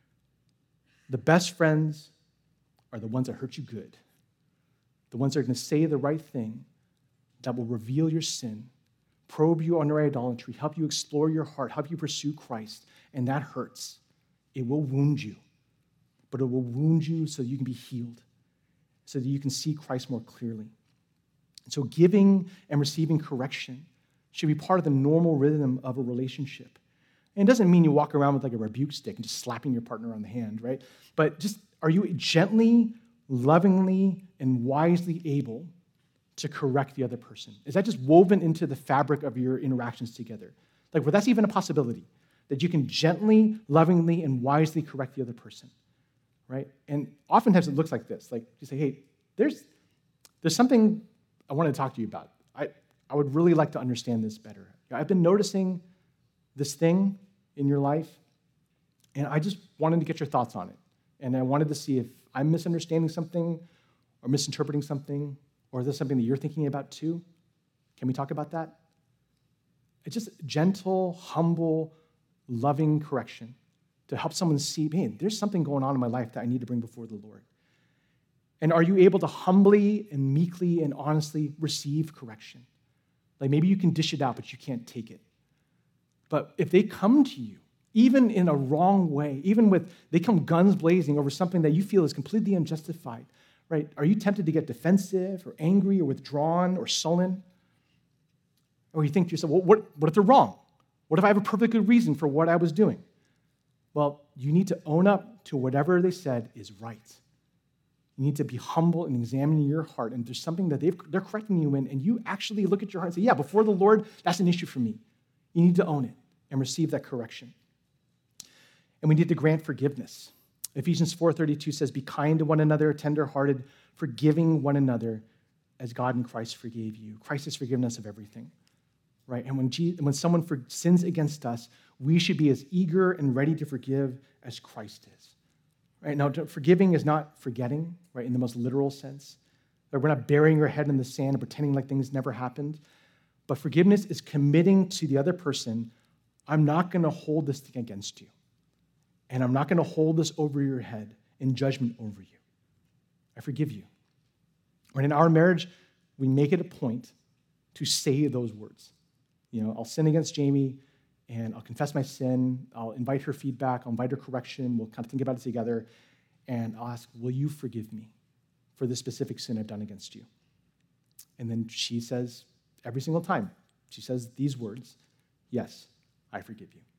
The best friends are the ones that hurt you good. The ones that are going to say the right thing, that will reveal your sin, probe you on your idolatry, help you explore your heart, help you pursue Christ, and that hurts. It will wound you, but it will wound you so that you can be healed, so that you can see Christ more clearly. And so giving and receiving correction should be part of the normal rhythm of a relationship. And it doesn't mean you walk around with like a rebuke stick and just slapping your partner on the hand, right? But just, are you gently, lovingly, and wisely able to correct the other person? Is that just woven into the fabric of your interactions together? Like, well, that's even a possibility, that you can gently, lovingly, and wisely correct the other person, right? And oftentimes it looks like this. Like, you say, hey, there's something I want to talk to you about. I would really like to understand this better. I've been noticing this thing in your life, and I just wanted to get your thoughts on it. And I wanted to see if I'm misunderstanding something or misinterpreting something, or is this something that you're thinking about too? Can we talk about that? It's just gentle, humble, loving correction to help someone see, hey, there's something going on in my life that I need to bring before the Lord. And are you able to humbly and meekly and honestly receive correction? Like, maybe you can dish it out, but you can't take it. But if they come to you, even in a wrong way, they come guns blazing over something that you feel is completely unjustified, right? Are you tempted to get defensive or angry or withdrawn or sullen? Or you think to yourself, well, what if they're wrong? What if I have a perfect good reason for what I was doing? Well, you need to own up to whatever they said is right. You need to be humble and examine your heart. And there's something that they're correcting you in, and you actually look at your heart and say, yeah, before the Lord, that's an issue for me. You need to own it and receive that correction. And we need to grant forgiveness. Ephesians 4:32 says, be kind to one another, tenderhearted, forgiving one another as God in Christ forgave you. Christ has forgiven us of everything, right? And when someone sins against us, we should be as eager and ready to forgive as Christ is. Right? Now, forgiving is not forgetting, right, in the most literal sense. We're not burying our head in the sand and pretending like things never happened. But forgiveness is committing to the other person, I'm not going to hold this thing against you. And I'm not going to hold this over your head in judgment over you. I forgive you. Or in our marriage, we make it a point to say those words. I'll sin against Jamie, and I'll confess my sin. I'll invite her feedback. I'll invite her correction. We'll kind of think about it together. And I'll ask, will you forgive me for the specific sin I've done against you? And then she says, every single time, she says these words, yes, I forgive you.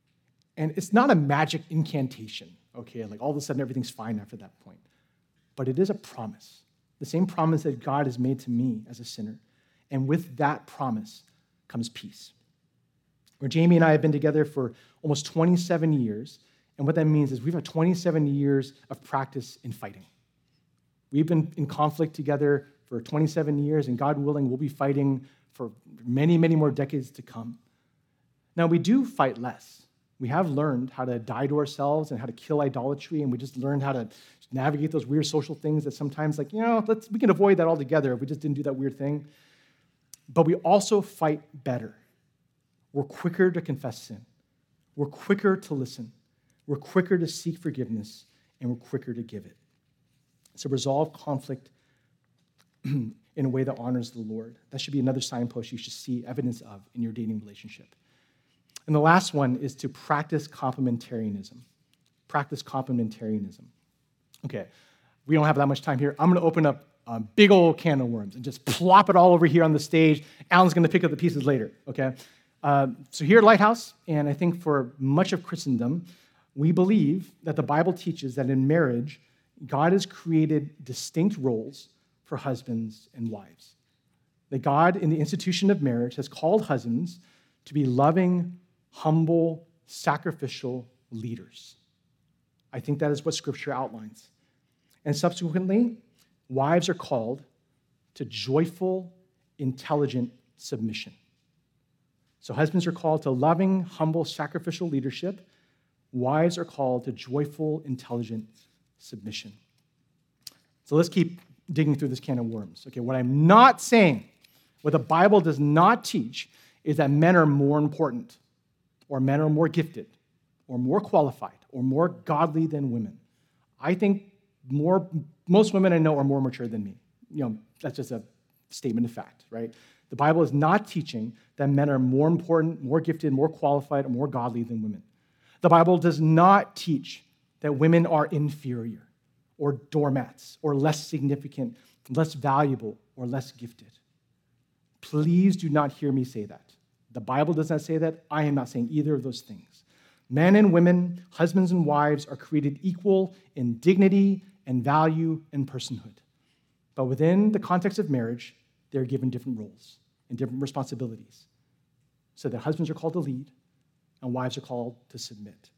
And it's not a magic incantation, okay? Like all of a sudden everything's fine after that point. But it is a promise. The same promise that God has made to me as a sinner. And with that promise comes peace. Where Jamie and I have been together for almost 27 years, and what that means is we've had 27 years of practice in fighting. We've been in conflict together for 27 years, and God willing, we'll be fighting for many, many more decades to come. Now, we do fight less. We have learned how to die to ourselves and how to kill idolatry, and we just learned how to navigate those weird social things that sometimes, we can avoid that altogether if we just didn't do that weird thing. But we also fight better. We're quicker to confess sin. We're quicker to listen. We're quicker to seek forgiveness, and we're quicker to give it. So resolve conflict in a way that honors the Lord. That should be another signpost you should see evidence of in your dating relationship. And the last one is to practice complementarianism. Practice complementarianism. Okay, we don't have that much time here. I'm going to open up a big old can of worms and just plop it all over here on the stage. Alan's going to pick up the pieces later, okay? So here at Lighthouse, and I think for much of Christendom, we believe that the Bible teaches that in marriage, God has created distinct roles for husbands and wives. That God, in the institution of marriage, has called husbands to be loving, humble, sacrificial leaders. I think that is what Scripture outlines. And subsequently, wives are called to joyful, intelligent submission. So husbands are called to loving, humble, sacrificial leadership. Wives are called to joyful, intelligent submission. So let's keep digging through this can of worms. Okay, what I'm not saying, what the Bible does not teach, is that men are more important, or men are more gifted, or more qualified, or more godly than women. I think most women I know are more mature than me. That's just a statement of fact, right? The Bible is not teaching that men are more important, more gifted, more qualified, or more godly than women. The Bible does not teach that women are inferior, or doormats, or less significant, less valuable, or less gifted. Please do not hear me say that. The Bible does not say that. I am not saying either of those things. Men and women, husbands and wives, are created equal in dignity and value and personhood. But within the context of marriage, they're given different roles and different responsibilities. So that husbands are called to lead and wives are called to submit.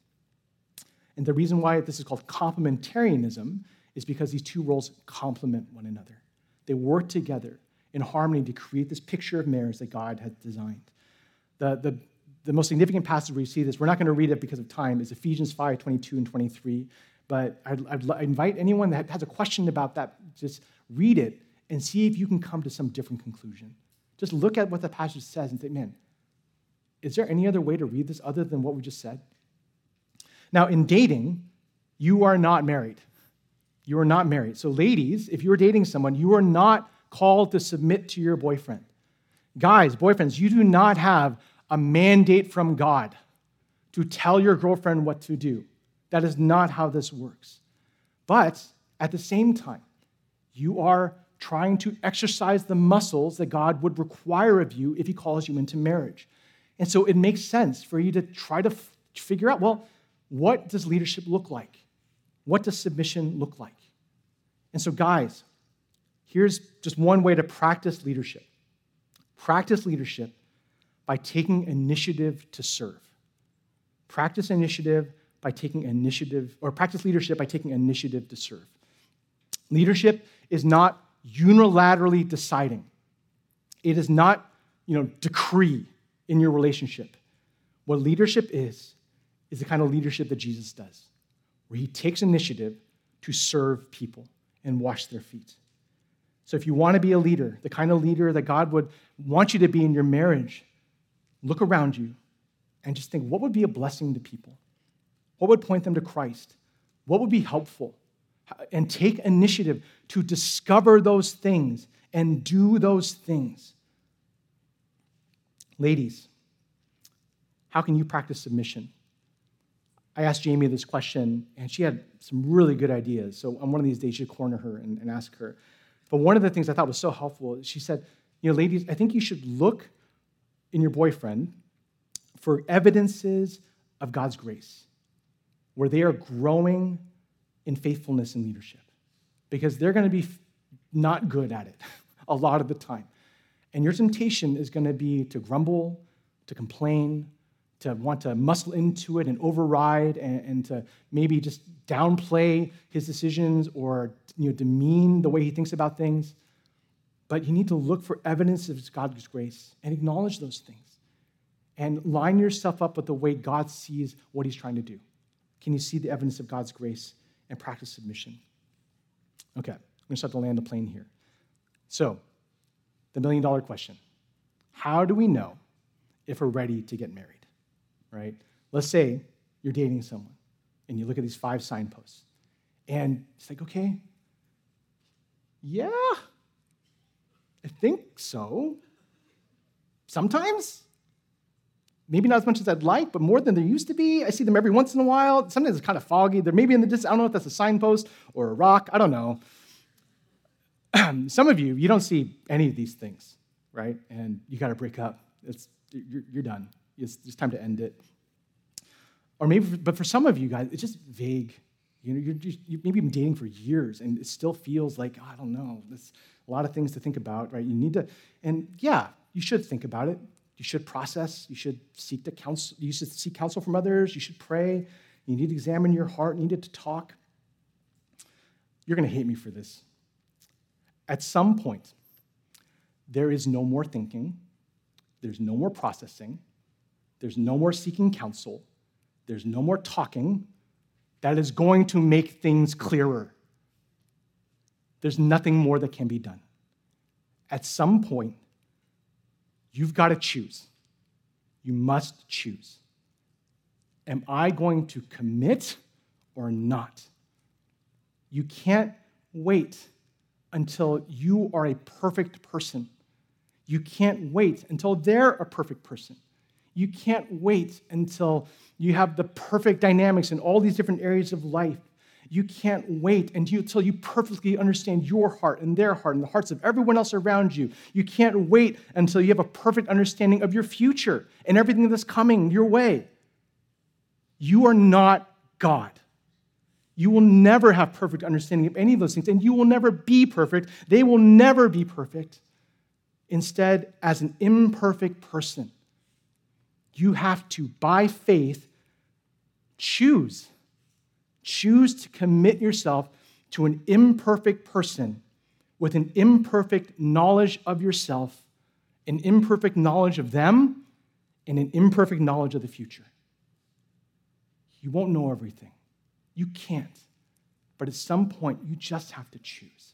And the reason why this is called complementarianism is because these two roles complement one another. They work together in harmony to create this picture of marriage that God has designed. The most significant passage where you see this, we're not going to read it because of time, is Ephesians 5:22 and 23. But I'd invite anyone that has a question about that, just read it and see if you can come to some different conclusion. Just look at what the passage says and think, man, is there any other way to read this other than what we just said? Now, in dating, you are not married. You are not married. So ladies, if you're dating someone, you are not called to submit to your boyfriend. Guys, boyfriends, you do not have a mandate from God to tell your girlfriend what to do. That is not how this works. But at the same time, you are trying to exercise the muscles that God would require of you if he calls you into marriage. And so it makes sense for you to try to figure out, well, what does leadership look like? What does submission look like? And so, guys, here's just one way to practice leadership. Practice leadership by taking initiative to serve. Practice initiative by taking initiative, or practice leadership by taking initiative to serve. Leadership is not unilaterally deciding. It is not, decree in your relationship. What leadership is the kind of leadership that Jesus does, where he takes initiative to serve people and wash their feet. So if you want to be a leader, the kind of leader that God would want you to be in your marriage, look around you and just think, what would be a blessing to people? What would point them to Christ? What would be helpful? And take initiative to discover those things and do those things. Ladies, how can you practice submission? I asked Jamie this question, and she had some really good ideas. So on one of these days, you should corner her and ask her. But one of the things I thought was so helpful, she said, ladies, I think you should look in your boyfriend for evidences of God's grace, where they are growing in faithfulness and leadership, because they're going to be not good at it a lot of the time. And your temptation is going to be to grumble, to complain, to want to muscle into it and override and to maybe just downplay his decisions or demean the way he thinks about things. But you need to look for evidence of God's grace and acknowledge those things. And line yourself up with the way God sees what he's trying to do. Can you see the evidence of God's grace and practice submission? Okay, I'm going to start to land the plane here. So, the million-dollar question. How do we know if we're ready to get married, right? Let's say you're dating someone, and you look at these 5 signposts, and it's like, okay, yeah, I think so. Sometimes. Maybe not as much as I'd like, but more than there used to be. I see them every once in a while. Sometimes it's kind of foggy. They're maybe in the distance. I don't know if that's a signpost or a rock. I don't know. Some of you don't see any of these things, right? And you got to break up. You're done. It's time to end it. Or maybe, but for some of you guys, it's just vague. You've maybe been dating for years, and it still feels like, I don't know. There's a lot of things to think about, right? You need to, and yeah, you should think about it. You should process. You should seek counsel. You should seek counsel from others. You should pray. You need to examine your heart. You need to talk. You're going to hate me for this. At some point, there is no more thinking. There's no more processing. There's no more seeking counsel. There's no more talking that is going to make things clearer. There's nothing more that can be done. At some point, you've got to choose. You must choose. Am I going to commit or not? You can't wait until you are a perfect person. You can't wait until they're a perfect person. You can't wait until you have the perfect dynamics in all these different areas of life. You can't wait until you perfectly understand your heart and their heart and the hearts of everyone else around you. You can't wait until you have a perfect understanding of your future and everything that's coming your way. You are not God. You will never have perfect understanding of any of those things, and you will never be perfect. They will never be perfect. Instead, as an imperfect person, you have to, by faith, choose to commit yourself to an imperfect person with an imperfect knowledge of yourself, an imperfect knowledge of them, and an imperfect knowledge of the future. You won't know everything. You can't. But at some point, you just have to choose.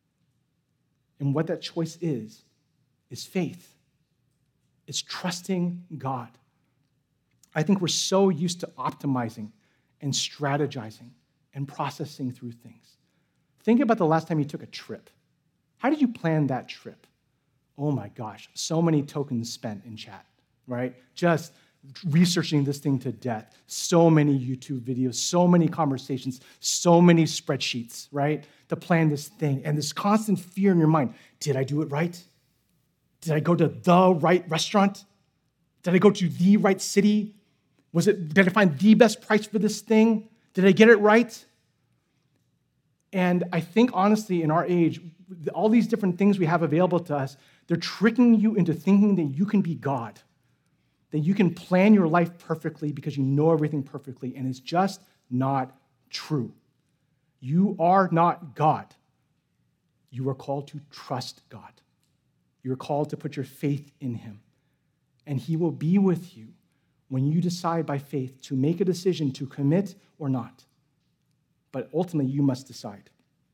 And what that choice is faith. It's trusting God. I think we're so used to optimizing and strategizing and processing through things. Think about the last time you took a trip. How did you plan that trip? Oh my gosh, so many tokens spent in chat, right? Just researching this thing to death. So many YouTube videos, so many conversations, so many spreadsheets, right? To plan this thing. And this constant fear in your mind. Did I do it right? Did I go to the right restaurant? Did I go to the right city? Did I find the best price for this thing? Did I get it right? And I think, honestly, in our age, all these different things we have available to us, they're tricking you into thinking that you can be God, that you can plan your life perfectly because you know everything perfectly, and it's just not true. You are not God. You are called to trust God. You are called to put your faith in him, and he will be with you when you decide by faith to make a decision to commit or not. But ultimately, you must decide.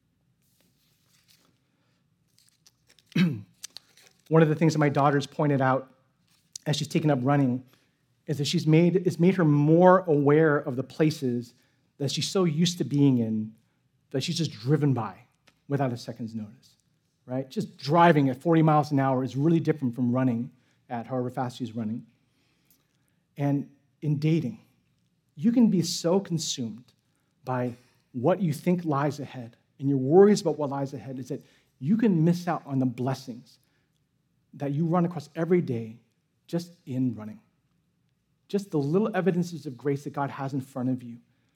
One of the things that my daughter's pointed out as she's taken up running is that it's made her more aware of the places that she's so used to being in that she's just driven by without a second's notice, right? Just driving at 40 miles an hour is really different from running at however fast she's running. And in dating, you can be so consumed by what you think lies ahead and your worries about what lies ahead is that you can miss out on the blessings that you run across every day just in running. Just the little evidences of grace that God has in front of you.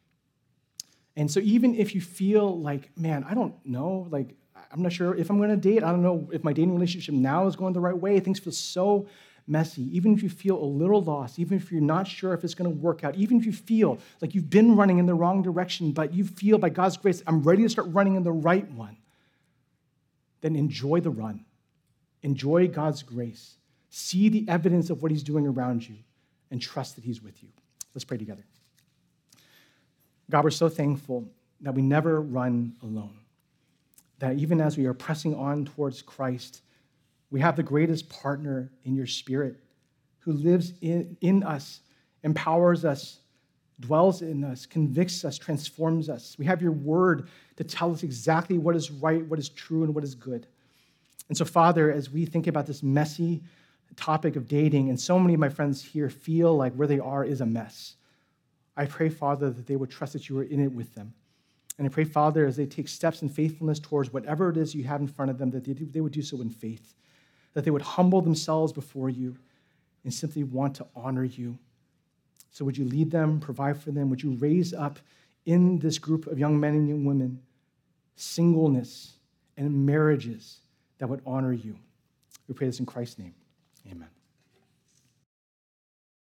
And so even if you feel like, man, I don't know, like, I'm not sure if I'm going to date. I don't know if my dating relationship now is going the right way. Things feel so messy. Even if you feel a little lost, even if you're not sure if it's going to work out, even if you feel like you've been running in the wrong direction, but you feel by God's grace, I'm ready to start running in the right one, then enjoy the run. Enjoy God's grace. See the evidence of what he's doing around you and trust that he's with you. Let's pray together. God, we're so thankful that we never run alone, that even as we are pressing on towards Christ, we have the greatest partner in your Spirit who lives in us, empowers us, dwells in us, convicts us, transforms us. We have your word to tell us exactly what is right, what is true, and what is good. And so, Father, as we think about this messy topic of dating, and so many of my friends here feel like where they are is a mess, I pray, Father, that they would trust that you are in it with them. And I pray, Father, as they take steps in faithfulness towards whatever it is you have in front of them, that they would do so in faith, that they would humble themselves before you and simply want to honor you. So would you lead them, provide for them? Would you raise up in this group of young men and young women singleness and marriages that would honor you? We pray this in Christ's name. Amen.